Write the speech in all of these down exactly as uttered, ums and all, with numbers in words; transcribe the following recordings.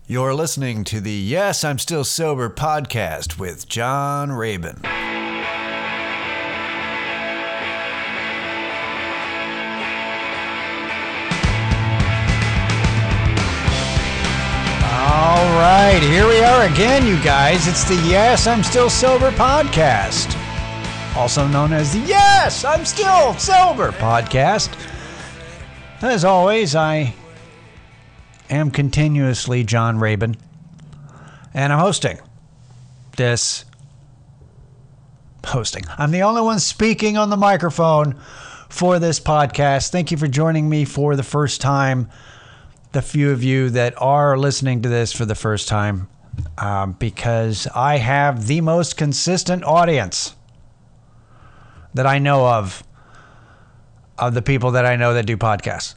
You're listening to the Yes, I'm Still Sober podcast with John Rabin. All right, here we are again, you guys. It's the Yes, I'm Still Sober podcast, also known as the Yes, I'm Still Sober podcast. As always, I am continuously John Rabin, and I'm hosting this hosting. I'm the only one speaking on the microphone for this podcast. Thank you for joining me for the first time. The few of you that are listening to this for the first time, um, because I have the most consistent audience that I know of, of the people that I know that do podcasts.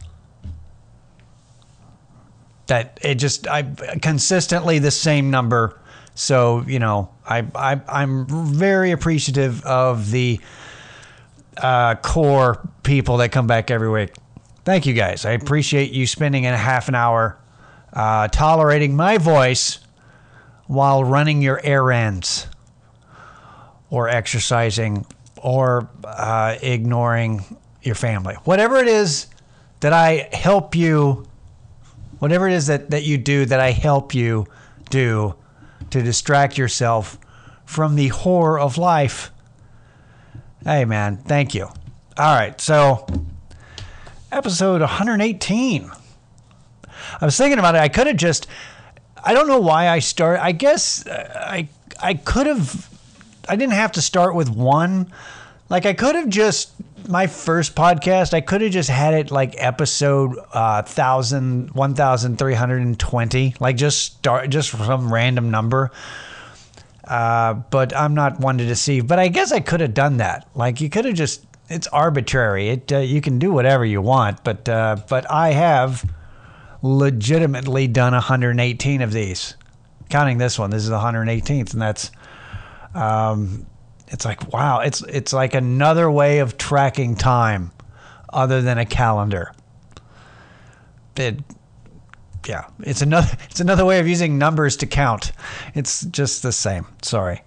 That it just, I consistently the same number. So, you know, I, I, I'm very appreciative of the uh, core people that come back every week. Thank you guys. I appreciate you spending a half an hour uh, tolerating my voice while running your errands or exercising or uh, ignoring your family. Whatever it is that I help you Whatever it is that, that you do, that I help you do to distract yourself from the horror of life. Hey, man, thank you. All right, so episode one eighteen. I was thinking about it. I could have just, I don't know why I started. I guess I I could have, I didn't have to start with one. Like, I could have just, my first podcast, I could have just had it like episode uh, one thousand three hundred twenty, like just start, just some random number. Uh, but I'm not one to deceive. But I guess I could have done that. Like, you could have just, it's arbitrary. It uh, you can do whatever you want. But uh, but I have legitimately done one hundred eighteen of these. Counting this one, this is the one hundred eighteenth, and that's... Um, It's like, wow, it's it's like another way of tracking time other than a calendar. It, yeah, it's another it's another way of using numbers to count. It's just the same. Sorry.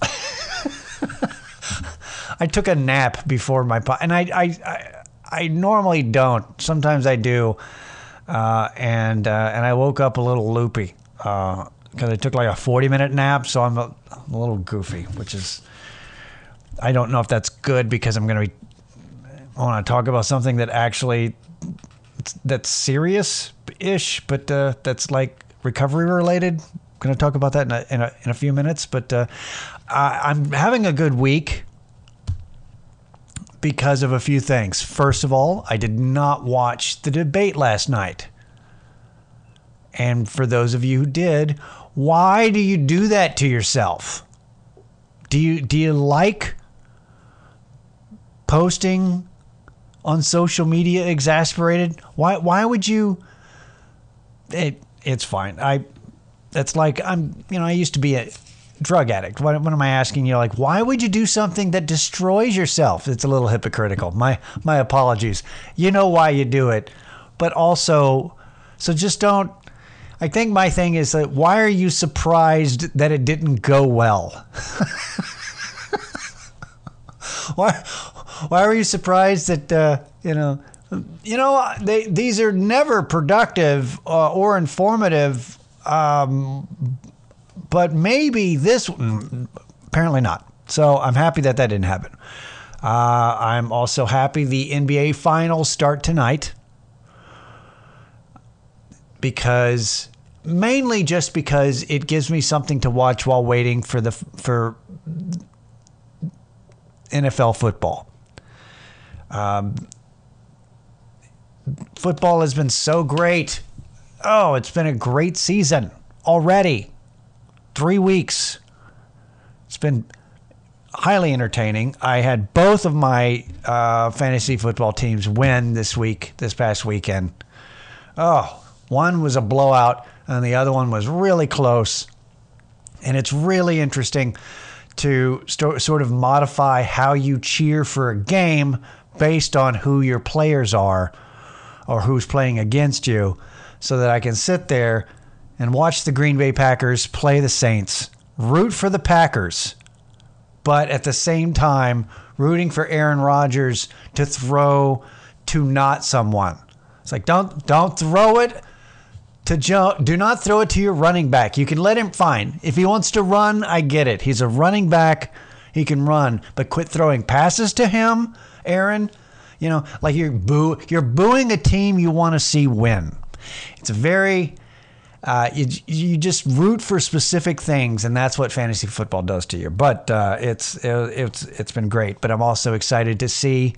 I took a nap before my po- and I I, I I normally don't. Sometimes I do. Uh, and uh, and I woke up a little loopy because uh, I took like a forty minute nap, so I'm a, I'm a little goofy, which is, I don't know if that's good because I'm going to be, I want to talk about something that actually, that's serious-ish, but uh, that's like recovery related. I'm going to talk about that in a, in a, in a few minutes, but uh, I, I'm having a good week because of a few things. First of all, I did not watch the debate last night. And for those of you who did, why do you do that to yourself? Do you, do you like posting on social media exasperated? Why why would you? It it's fine. I that's like I'm you know I used to be a drug addict. What, what am I asking you? Like, why would you do something that destroys yourself? It's a little hypocritical. My my apologies. You know why you do it, but also, so just don't. I think my thing is that why are you surprised that it didn't go well? Why? Why were you surprised that, uh, you know, you know, they, these are never productive uh, or informative, um, but maybe this one, apparently not. So I'm happy that that didn't happen. Uh, I'm also happy the N B A finals start tonight because, mainly just because it gives me something to watch while waiting for the, for N F L football. Um, football has been so great. Oh, it's been a great season already. Three weeks. It's been highly entertaining. I had both of my uh, fantasy football teams win this week, this past weekend. Oh, one was a blowout and the other one was really close. And it's really interesting to st- sort of modify how you cheer for a game based on who your players are or who's playing against you, so that I can sit there and watch the Green Bay Packers play the Saints. Root for the Packers, but at the same time, rooting for Aaron Rodgers to throw to not someone. It's like, don't don't throw it to Joe. Do not throw it to your running back. You can let him, fine. If he wants to run, I get it. He's a running back. He can run, but quit throwing passes to him, Aaron. You know, like you're boo, you're booing a team you want to see win. It's a very... Uh, you you just root for specific things, and that's what fantasy football does to you. But uh, it's it, it's it's been great. But I'm also excited to see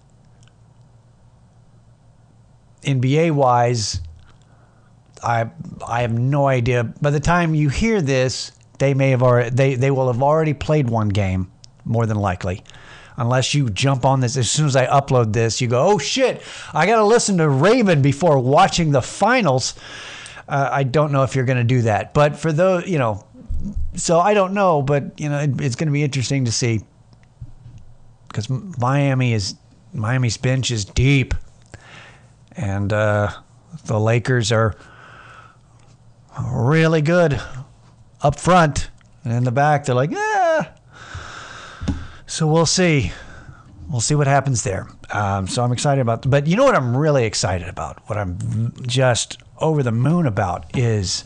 N B A wise. I I have no idea. By the time you hear this, they may have already they they will have already played one game, more than likely. Unless you jump on this as soon as I upload this, you go, oh shit, I got to listen to Raven before watching the finals. Uh, I don't know if you're going to do that, but for those, you know, so I don't know, but you know, it, it's going to be interesting to see because Miami is Miami's bench is deep, and uh, the Lakers are really good up front, and in the back they're like, yeah. So we'll see, we'll see what happens there. Um, so I'm excited about, but you know what I'm really excited about? What I'm just over the moon about is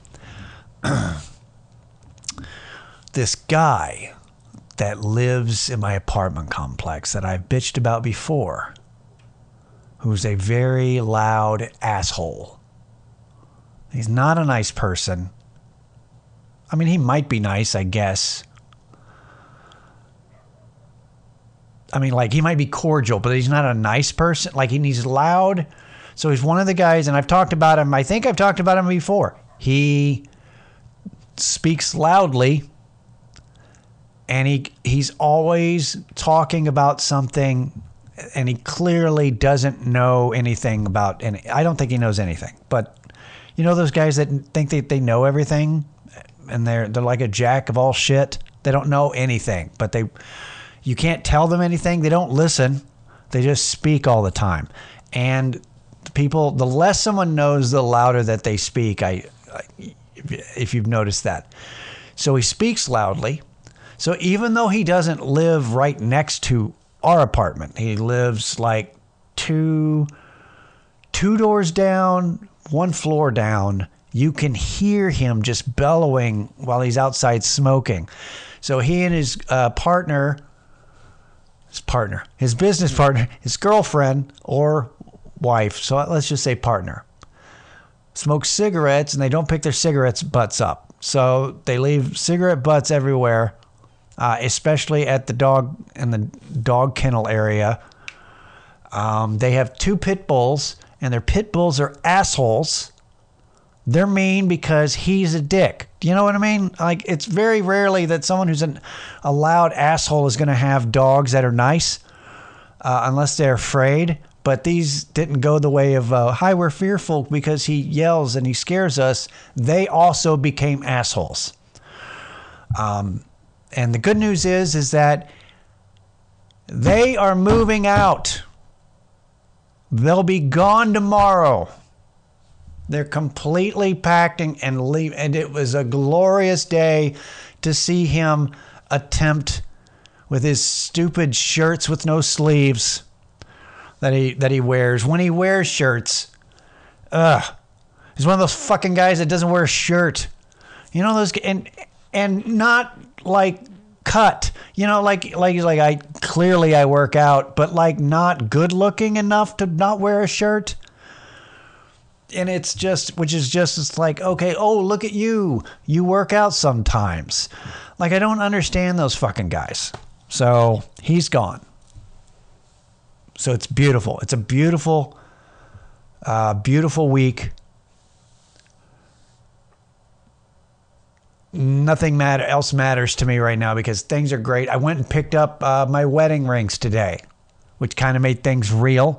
this guy that lives in my apartment complex that I've bitched about before, who's a very loud asshole. He's not a nice person. I mean, he might be nice, I guess. I mean, like, he might be cordial, but he's not a nice person. Like, he's loud. So he's one of the guys, and I've talked about him. I think I've talked about him before. He speaks loudly, and he he's always talking about something, and he clearly doesn't know anything about any. I don't think he knows anything. But you know those guys that think that they know everything, and they're they're like a jack of all shit. They don't know anything, but they you can't tell them anything. They don't listen. They just speak all the time, and people, the less someone knows, the louder that they speak. I, I, if you've noticed that. So he speaks loudly. So even though he doesn't live right next to our apartment, he lives like two, two doors down, one floor down. You can hear him just bellowing while he's outside smoking. So he and his uh, partner, his partner, his business partner, his girlfriend or wife, so let's just say partner, smoke cigarettes, and they don't pick their cigarettes butts up. So they leave cigarette butts everywhere, uh, especially at the dog in the dog kennel area. Um, they have two pit bulls, and their pit bulls are assholes. They're mean because he's a dick. Do you know what I mean? Like, it's very rarely that someone who's an, a loud asshole is going to have dogs that are nice, uh, unless they're afraid. But these didn't go the way of, uh, hi, we're fearful because he yells and he scares us. They also became assholes. Um, and the good news is, is that they are moving out. They'll be gone tomorrow. They're completely packing and leave. And it was a glorious day to see him attempt with his stupid shirts with no sleeves that he that he wears. When he wears shirts, ugh, he's one of those fucking guys that doesn't wear a shirt. You know those, and and not like cut. You know, like like he's like, I clearly I work out, but like not good looking enough to not wear a shirt. And it's just, which is just, it's like, okay, oh, look at you. You work out sometimes. Like, I don't understand those fucking guys. So he's gone. So it's beautiful. It's a beautiful, uh, beautiful week. Nothing matter else matters to me right now because things are great. I went and picked up uh, my wedding rings today, which kind of made things real.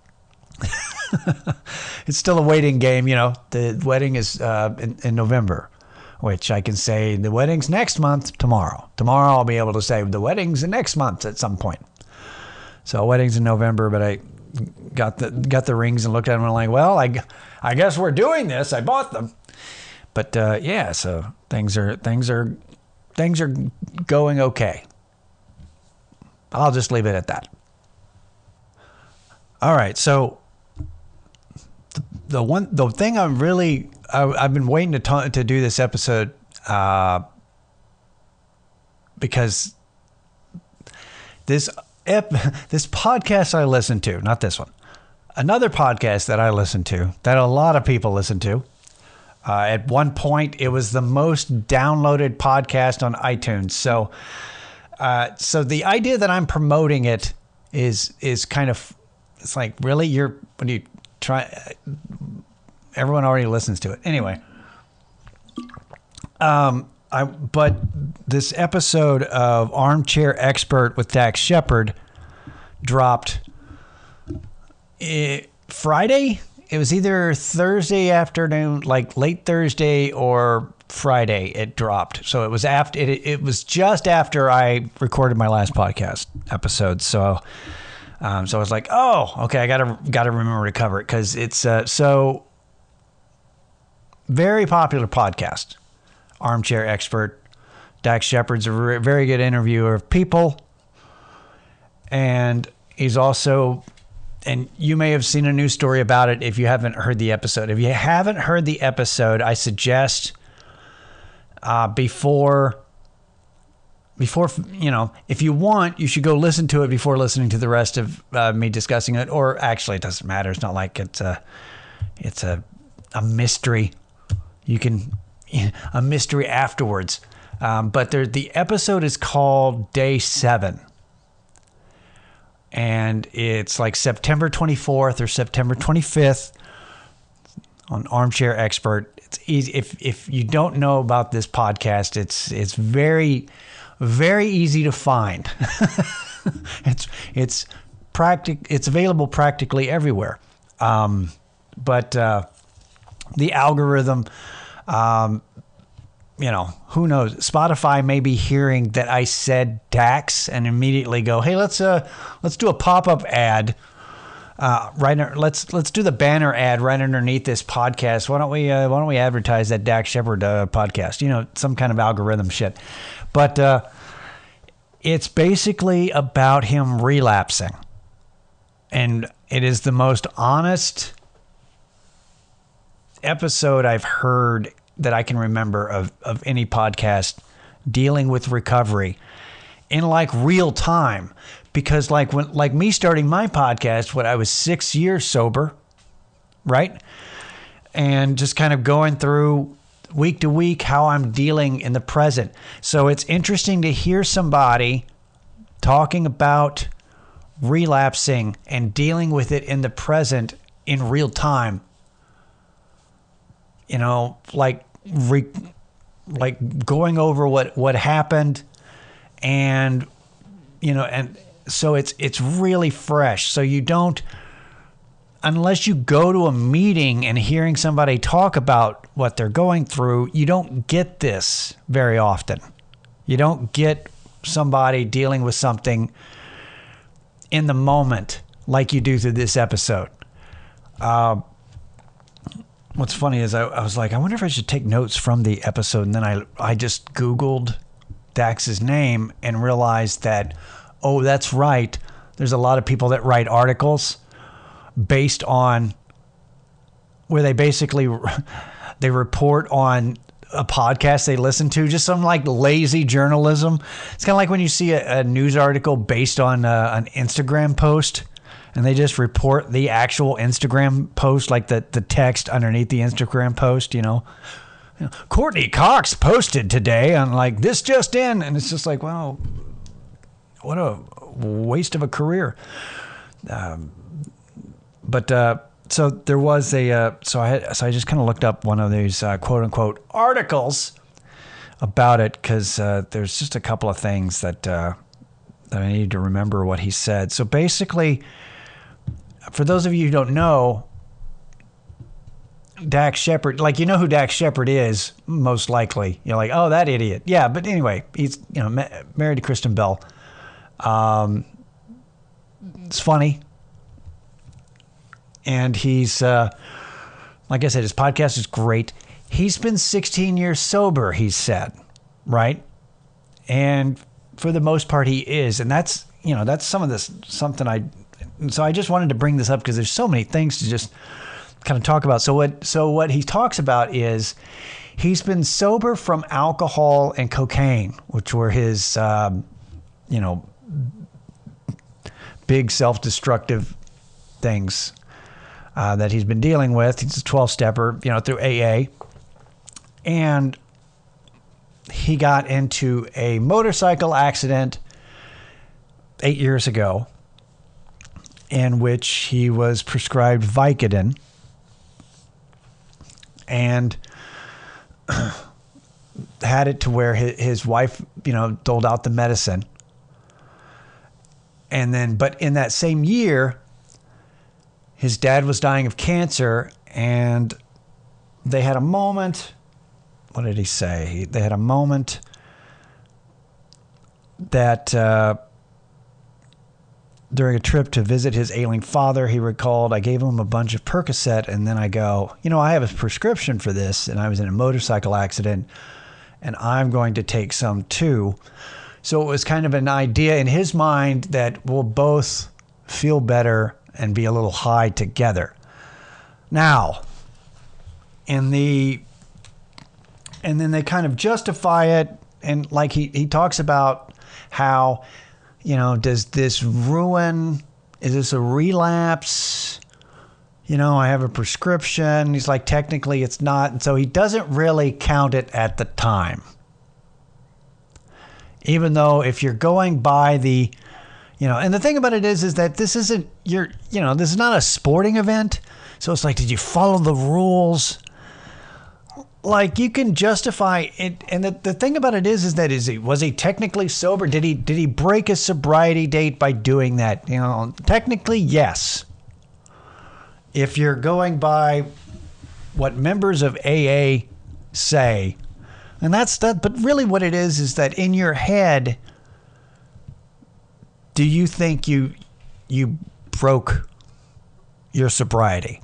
It's still a waiting game, you know. The wedding is uh, in, in November, which I can say the wedding's next month, tomorrow. Tomorrow I'll be able to say the wedding's the next month at some point. So wedding's in November, but I got the got the rings and looked at them and I'm like, well, I, I guess we're doing this. I bought them. But uh, yeah, so things are things are things are going okay. I'll just leave it at that. All right, so the, the one the thing I'm really I, I've been waiting to ta- to do this episode uh, because this ep- this podcast I listen to, not this one, another podcast that I listen to that a lot of people listen to. Uh, at one point, it was the most downloaded podcast on iTunes. So, uh, so the idea that I'm promoting it is is kind of, it's like, really, you're when you try, everyone already listens to it anyway. Um, I but this episode of Armchair Expert with Dax Shepard dropped it, Friday. It was either Thursday afternoon, like late Thursday, or Friday it dropped. So it was after it, it was just after I recorded my last podcast episode. So um, so I was like, oh, okay, I gotta gotta remember to cover it because it's uh, so very popular podcast. Armchair Expert. Dax Shepard's a re- very good interviewer of people, and he's also. And you may have seen a news story about it if you haven't heard the episode. If you haven't heard the episode, I suggest uh, before, before you know, if you want, you should go listen to it before listening to the rest of uh, me discussing it. Or actually, it doesn't matter. It's not like it's a, it's a, a mystery. You can, a mystery afterwards. Um, but there, the episode is called Day Seven. And it's like September twenty-fourth or September twenty-fifth on Armchair Expert. It's easy. If if you don't know about this podcast, it's it's very, very easy to find. it's it's practic it's available practically everywhere. Um, but uh, the algorithm, um, you know, who knows? Spotify may be hearing that I said Dax and immediately go, "Hey, let's uh, let's do a pop-up ad. Uh, right, let's let's do the banner ad right underneath this podcast. Why don't we uh, Why don't we advertise that Dax Shepard uh, podcast? You know, some kind of algorithm shit." But uh, it's basically about him relapsing, and it is the most honest episode I've heard that I can remember of, of any podcast dealing with recovery in like real time. Because like when, like me starting my podcast when I was six years sober, right? And just kind of going through week to week how I'm dealing in the present. So it's interesting to hear somebody talking about relapsing and dealing with it in the present in real time. You know, like re, like going over what, what happened, and you know, and so it's it's really fresh. So you don't, unless you go to a meeting and hearing somebody talk about what they're going through, you don't get this very often. You don't get somebody dealing with something in the moment like you do through this episode. Uh, What's funny is I, I was like, I wonder if I should take notes from the episode. And then I I just Googled Dax's name and realized that, oh, that's right. There's a lot of people that write articles based on where they basically they report on a podcast they listen to, just some like lazy journalism. It's kind of like when you see a, a news article based on uh, an Instagram post. And they just report the actual Instagram post, like the, the text underneath the Instagram post, you know. You know, Courtney Cox posted today on like this just in. And it's just like, wow, what a waste of a career. Um, but uh, so there was a, uh, so I had, so I just kind of looked up one of these uh, quote unquote articles about it because uh, there's just a couple of things that, uh, that I need to remember what he said. So basically, for those of you who don't know, Dax Shepard, like, you know who Dax Shepard is, most likely. You're like, oh, that idiot. Yeah, but anyway, he's, you know, ma- married to Kristen Bell. Um, it's funny. And he's, uh, like I said, his podcast is great. he's been sixteen years sober, he said, right? And for the most part, he is. And that's, you know, that's some of this, something I, so I just wanted to bring this up because there's so many things to just kind of talk about. So what, so what he talks about is he's been sober from alcohol and cocaine, which were his, um, you know, big self-destructive things uh, that he's been dealing with. He's a twelve-stepper, you know, through A A. And he got into a motorcycle accident eight years ago in which he was prescribed Vicodin and had it to where his, his wife, you know, doled out the medicine. And then, but in that same year, his dad was dying of cancer, and they had a moment. What did he say? They had a moment that uh, during a trip to visit his ailing father, he recalled, I gave him a bunch of Percocet, and then I go, you know, I have a prescription for this, and I was in a motorcycle accident, and I'm going to take some too. So it was kind of an idea in his mind that we'll both feel better and be a little high together. Now, in the And then they kind of justify it. And like he, he talks about how, you know, does this ruin, is this a relapse? You know, I have a prescription. He's like, technically it's not. And so he doesn't really count it at the time. Even though if you're going by the, you know, and the thing about it is, is that this isn't your, you know, this is not a sporting event. So it's like, did you follow the rules? Like, you can justify it, and the, the thing about it is, is that is he was he technically sober? Did he did he break his sobriety date by doing that? You know, technically, yes. If you're going by what members of A A say, and that's that. But really, what it is is that in your head, do you think you you broke your sobriety?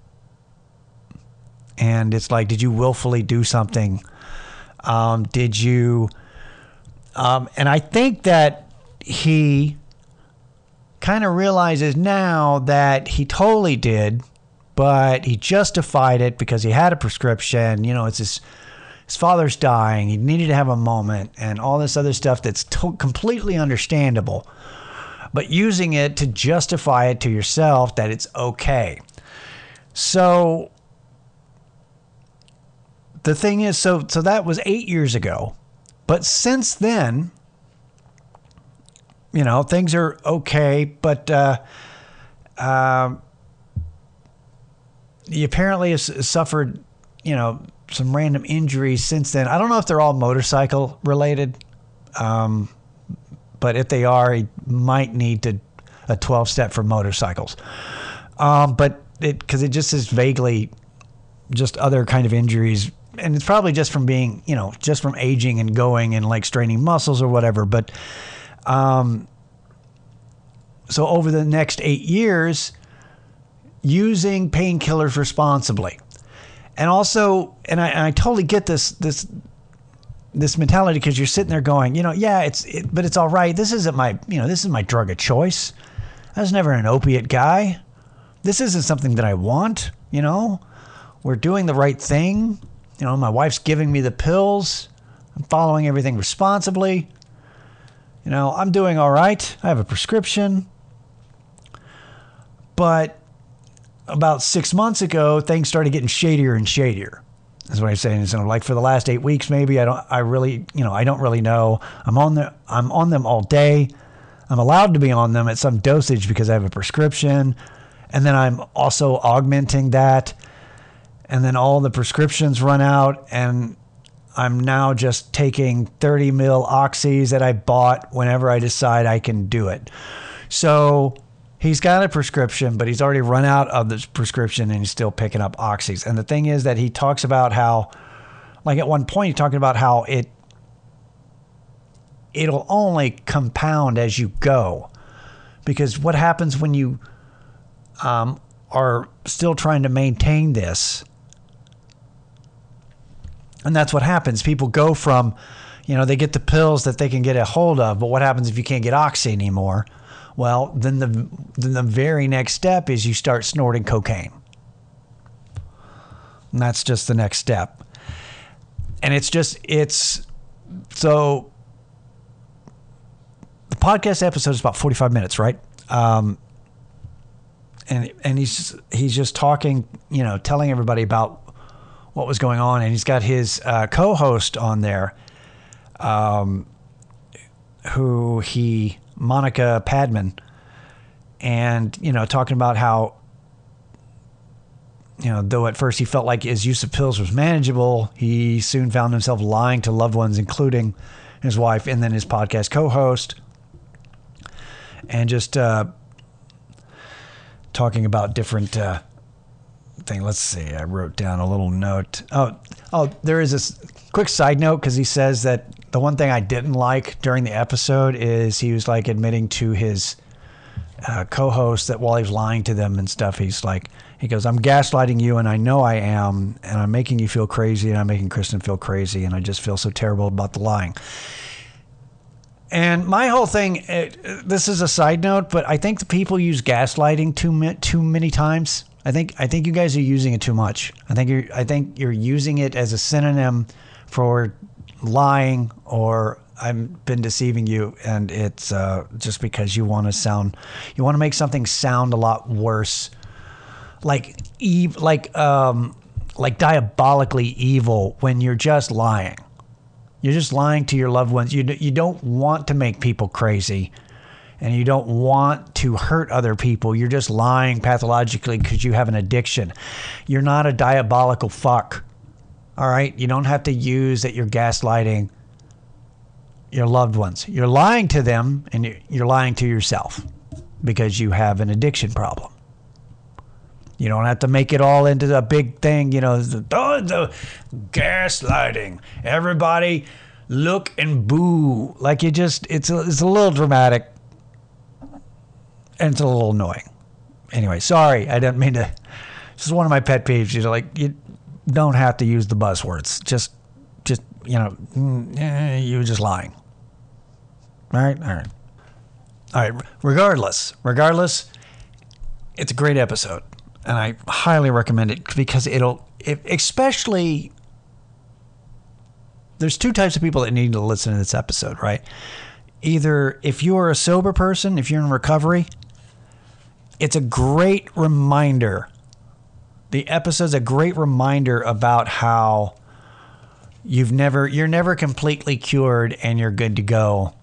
And it's like, did you willfully do something? Um, did you? Um, and I think that he kind of realizes now that he totally did, but he justified it because he had a prescription. You know, it's his, his father's dying. He needed to have a moment and all this other stuff that's to- completely understandable. But using it to justify it to yourself that it's okay. So the thing is, so so that was eight years ago. But since then, you know, things are okay. But uh, uh, he apparently has suffered, you know, some random injuries since then. I don't know if they're all motorcycle related. Um, but if they are, he might need to a twelve-step for motorcycles. Um, but it because it just is vaguely just other kind of injuries. And it's probably just from being, you know, just from aging and going and like straining muscles or whatever. But um, so over the next eight years, using painkillers responsibly. And also, and I, and I totally get this, this, this mentality because you're sitting there going, you know, yeah, it's, it, but it's all right. This isn't my, you know, this is my drug of choice. I was never an opiate guy. This isn't something that I want, you know, we're doing the right thing. You know, my wife's giving me the pills. I'm following everything responsibly. You know, I'm doing all right. I have a prescription. But about six months ago, things started getting shadier and shadier. That's what I'm saying. So like for the last eight weeks, maybe I don't, I really, you know, I don't really know. I'm on the, I'm on them all day. I'm allowed to be on them at some dosage because I have a prescription. And then I'm also augmenting that. And then all the prescriptions run out, and I'm now just taking thirty mil oxys that I bought whenever I decide I can do it. So he's got a prescription, but he's already run out of this prescription, and he's still picking up oxys. And the thing is that he talks about how, like at one point, he's talking about how it it'll only compound as you go, because what happens when you um, are still trying to maintain this? And that's what happens. People go from, you know, they get the pills that they can get a hold of, but what happens if you can't get oxy anymore? Well, then the then the very next step is you start snorting cocaine. And that's just the next step. And it's just, it's, so the podcast episode is about forty-five minutes, right? Um, and and he's he's just talking, you know, telling everybody about what was going on, and he's got his uh, co-host on there, um, who he Monica Padman, and you know, talking about how, you know, though at first he felt like his use of pills was manageable, he soon found himself lying to loved ones, including his wife, and then his podcast co-host, and just uh, talking about different. Uh, thing. Let's see. I wrote down a little note. Oh, oh, there is this quick side note because he says that the one thing I didn't like during the episode is he was like admitting to his uh, co-host that while he was lying to them and stuff, he's like, he goes, "I'm gaslighting you, and I know I am, and I'm making you feel crazy, and I'm making Kristen feel crazy, and I just feel so terrible about the lying." And my whole thing, it, this is a side note, but I think the people use gaslighting too too many times. I think I think you guys are using it too much. I think you're I think you're using it as a synonym for lying, or I've been deceiving you, and it's uh, just because you want to sound, you want to make something sound a lot worse, like ev- like um, like diabolically evil when you're just lying. You're just lying to your loved ones. You you don't want to make people crazy. And you don't want to hurt other people. You're just lying pathologically because you have an addiction. You're not a diabolical fuck. All right? You don't have to use that you're gaslighting your loved ones. You're lying to them, and you're lying to yourself because you have an addiction problem. You don't have to make it all into a big thing, you know, the, oh, the gaslighting. Everybody look and boo. Like you just, it's a, it's a little dramatic. And it's a little annoying. Anyway, sorry. I didn't mean to. This is one of my pet peeves. You know, like, you don't have to use the buzzwords. Just, just you know, eh, you're just lying. All right? All right. All right. Regardless, regardless, it's a great episode. And I highly recommend it because it'll, it, especially, there's two types of people that need to listen to this episode, right? Either if you're a sober person, if you're in recovery, it's a great reminder. The episode's a great reminder about how you've never, you're never completely cured and you're good to go.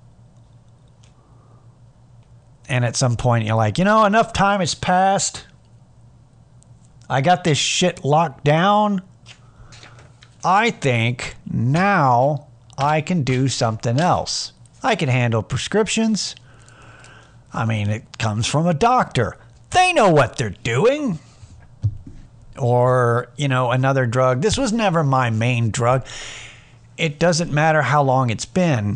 And at some point you're like, you know, enough time has passed. I got this shit locked down. I think now I can do something else. I can handle prescriptions. I mean, it comes from a doctor. They know what they're doing. Or, you know, another drug. This was never my main drug. It doesn't matter how long it's been.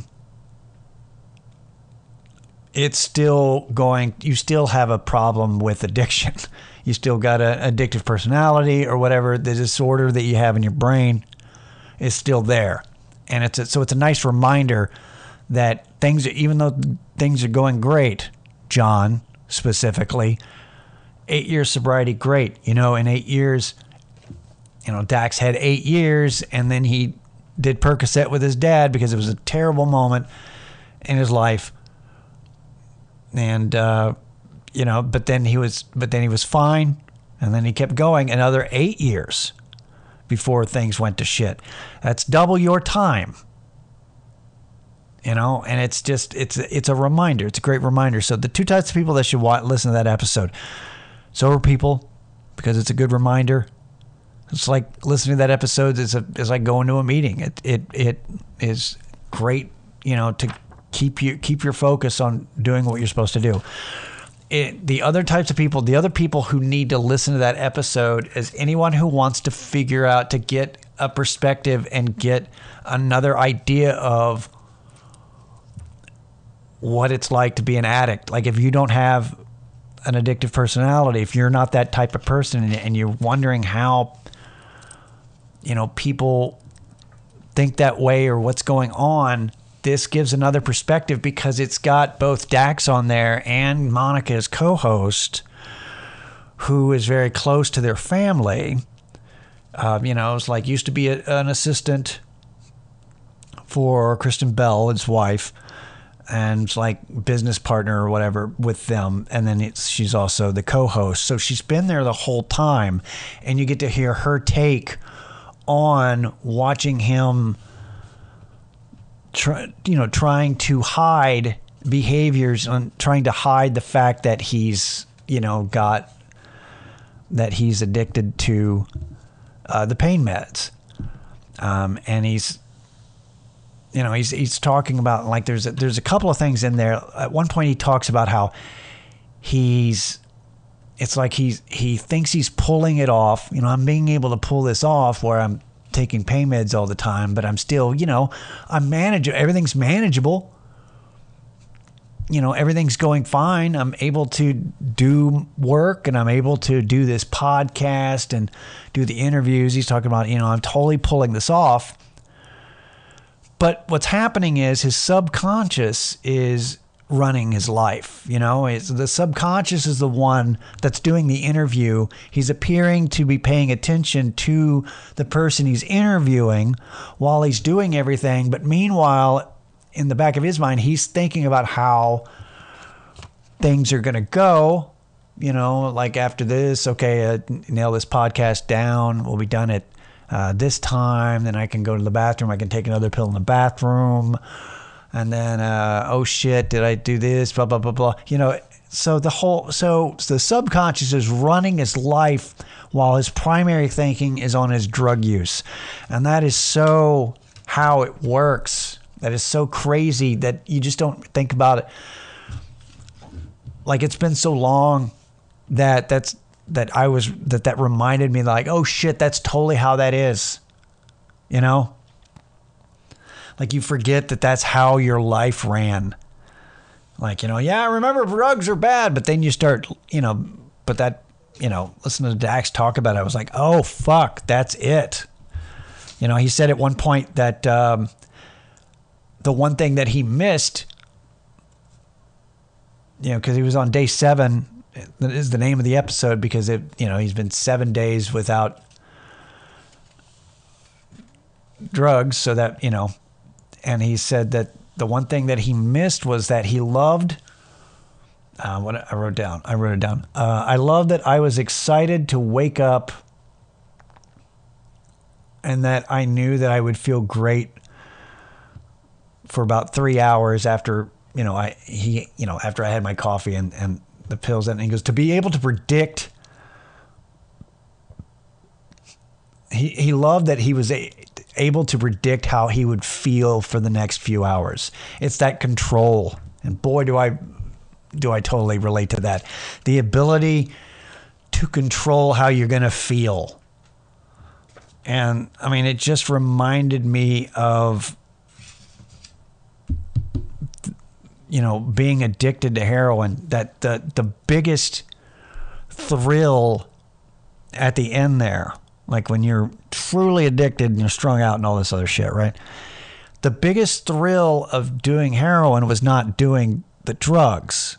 It's still going, you still have a problem with addiction. You still got an addictive personality or whatever. The disorder that you have in your brain is still there. And it's a, so it's a nice reminder that things, even though things are going great, John specifically, eight years sobriety, great. You know, in eight years, you know, Dax had eight years and then he did Percocet with his dad because it was a terrible moment in his life. And, uh, you know, but then he was, but then he was fine. And then he kept going another eight years before things went to shit. That's double your time. You know, and it's just, it's, it's a reminder. It's a great reminder. So the two types of people that should watch, listen to that episode. Sober people, because it's a good reminder. It's like listening to that episode is a, is like going to a meeting. It, it, it is great, you know, to keep you, keep your focus on doing what you're supposed to do. It, the other types of people, the other people who need to listen to that episode is anyone who wants to figure out, to get a perspective and get another idea of what it's like to be an addict. Like if you don't have an addictive personality, if you're not that type of person and, and you're wondering how, you know, people think that way or what's going on, this gives another perspective because it's got both Dax on there and Monica as co-host, who is very close to their family. Uh, you know, it's like used to be a, an assistant for Kristen Bell, his wife, and it's like business partner or whatever with them. And then it's, she's also the co-host. So she's been there the whole time, and you get to hear her take on watching him, try, you know, trying to hide behaviors, on trying to hide the fact that he's, you know, got, that he's addicted to uh, the pain meds. Um, and he's, You know, he's he's talking about, like, there's a, there's a couple of things in there. At one point, he talks about how he's, it's like he's he thinks he's pulling it off. You know, I'm being able to pull this off where I'm taking pain meds all the time, but I'm still, you know, I'm manageable. Everything's manageable. You know, everything's going fine. I'm able to do work, and I'm able to do this podcast and do the interviews. He's talking about, you know, I'm totally pulling this off. But what's happening is his subconscious is running his life. You know, it's, the subconscious is the one that's doing the interview. He's appearing to be paying attention to the person he's interviewing while he's doing everything. But meanwhile, in the back of his mind, he's thinking about how things are going to go. You know, like after this, okay, uh, nail this podcast down. We'll be done at Uh, this time, then I can go to the bathroom. I can take another pill in the bathroom. And then, uh, oh shit, did I do this? Blah, blah, blah, blah. You know, so the whole, so the subconscious is running his life while his primary thinking is on his drug use. And that is so how it works. That is so crazy that you just don't think about it. Like, it's been so long that that's, that I was, that that reminded me, like, oh shit, that's totally how that is. You know? Like, you forget that that's how your life ran. Like, you know, yeah, I remember drugs are bad, but then you start, you know, but that, you know, listen to Dax talk about it, I was like, oh fuck, that's it. You know, he said at one point that um, the one thing that he missed, you know, because he was on day seven, that is the name of the episode, because it, you know, he's been seven days without drugs. So that, you know, and he said that the one thing that he missed was that he loved, uh, what I wrote down, I wrote it down. Uh, I love that I was excited to wake up and that I knew that I would feel great for about three hours after, you know, I, he, you know, after I had my coffee and, and, the pills. And he goes, to be able to predict, he, he loved that he was a, able to predict how he would feel for the next few hours. It's that control. And boy, do I, do I totally relate to that. The ability to control how you're going to feel. And I mean, it just reminded me of, you know, being addicted to heroin, that the, the biggest thrill at the end there, like when you're truly addicted and you're strung out and all this other shit, right? The biggest thrill of doing heroin was not doing the drugs.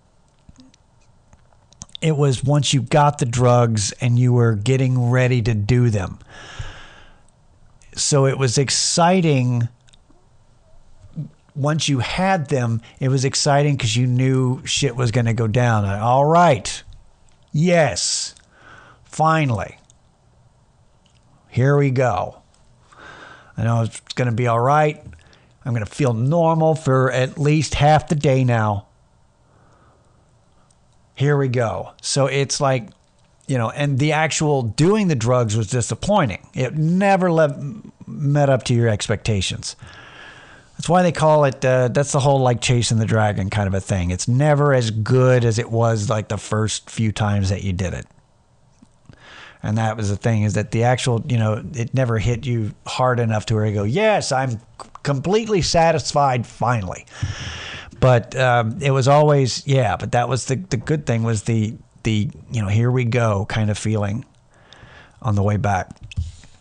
It was once you got the drugs and you were getting ready to do them. So it was exciting. Once you had them, it was exciting because you knew shit was going to go down. All right. Yes. Finally. Here we go. I know it's going to be all right. I'm going to feel normal for at least half the day now. Here we go. So it's like, you know, and the actual doing the drugs was disappointing. It never le- met up to your expectations. That's why they call it, uh, that's the whole like chasing the dragon kind of a thing. It's never as good as it was like the first few times that you did it. And that was the thing, is that the actual, you know, it never hit you hard enough to where you go, yes, I'm completely satisfied finally. But um, it was always, yeah, but that was the, the good thing was the, the, you know, here we go kind of feeling on the way back.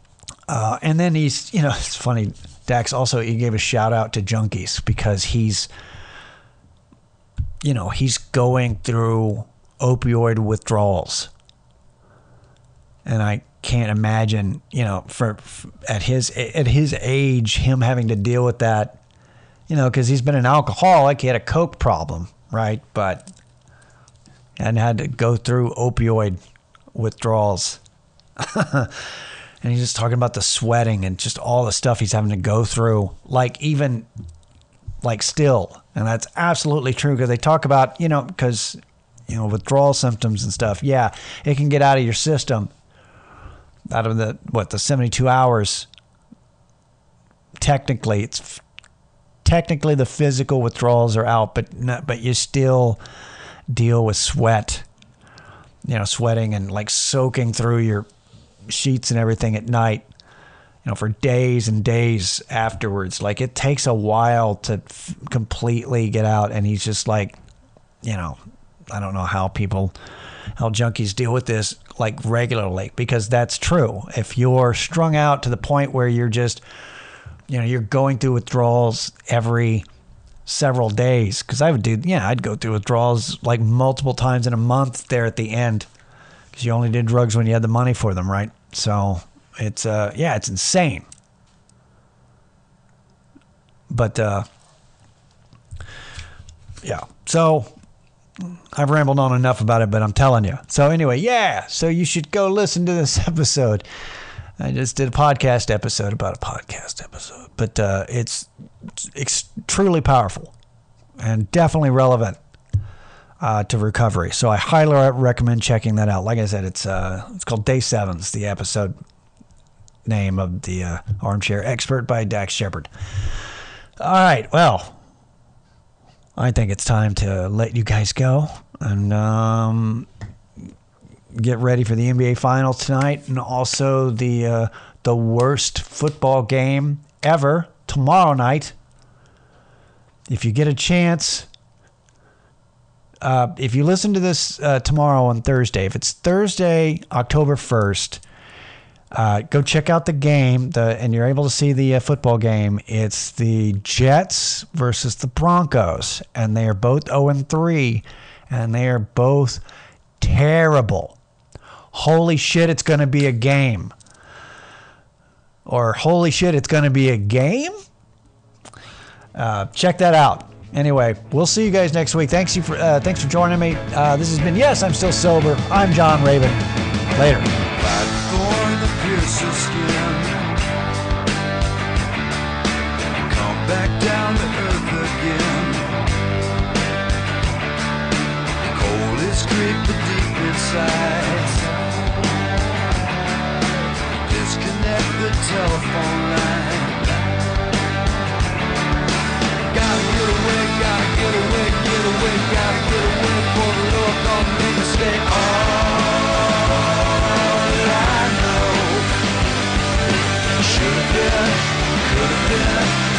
Uh, and then he's, you know, it's funny. Dax also, he gave a shout out to junkies because he's, you know, he's going through opioid withdrawals. And I can't imagine, you know, for, for at his at his age, him having to deal with that, you know, because he's been an alcoholic. He had a coke problem, right? But and had to go through opioid withdrawals. And he's just talking about the sweating and just all the stuff he's having to go through, like even like still. And that's absolutely true because they talk about, you know, because, you know, withdrawal symptoms and stuff. Yeah, it can get out of your system. Out of the, what, the seventy-two hours, technically, it's technically the physical withdrawals are out, but not, but you still deal with sweat, you know, sweating and like soaking through your sheets and everything at night, you know, for days and days afterwards. Like it takes a while to f- completely get out. And he's just like, you know, I don't know how people, how junkies deal with this like regularly, because that's true. If you're strung out to the point where you're just, you know, you're going through withdrawals every several days, because I would do, yeah, I'd go through withdrawals like multiple times in a month there at the end, because you only did drugs when you had the money for them, right? So it's, uh, yeah, it's insane. But, uh, yeah, so I've rambled on enough about it, but I'm telling you. So anyway, yeah, so you should go listen to this episode. I just did a podcast episode about a podcast episode, but uh, it's, it's truly powerful and definitely relevant uh, to recovery. So I highly recommend checking that out. Like I said, it's uh, it's called Day Seven. It's the episode name of the uh, Armchair Expert by Dax Shepard. All right, well, I think it's time to let you guys go and um, get ready for the N B A Finals tonight, and also the uh, the worst football game ever tomorrow night. If you get a chance, uh, if you listen to this uh, tomorrow on Thursday, if it's Thursday, October first, uh, go check out the game, the and you're able to see the uh, football game. It's the Jets versus the Broncos, and they are both oh and three, and they are both terrible. Holy shit, it's going to be a game. Or holy shit, it's going to be a game? Uh, check that out. Anyway, we'll see you guys next week. Thanks you for uh, thanks for joining me. Uh, this has been Yes, I'm Still Sober. I'm John Raven. Later. Fight for the piercer skin. Come back down to earth again. Cold is creeping deep inside. Disconnect the telephone line. Gotta get away, gotta get away, get away, gotta get away for the Lord don't make me stay. All I know, should have been, could have been.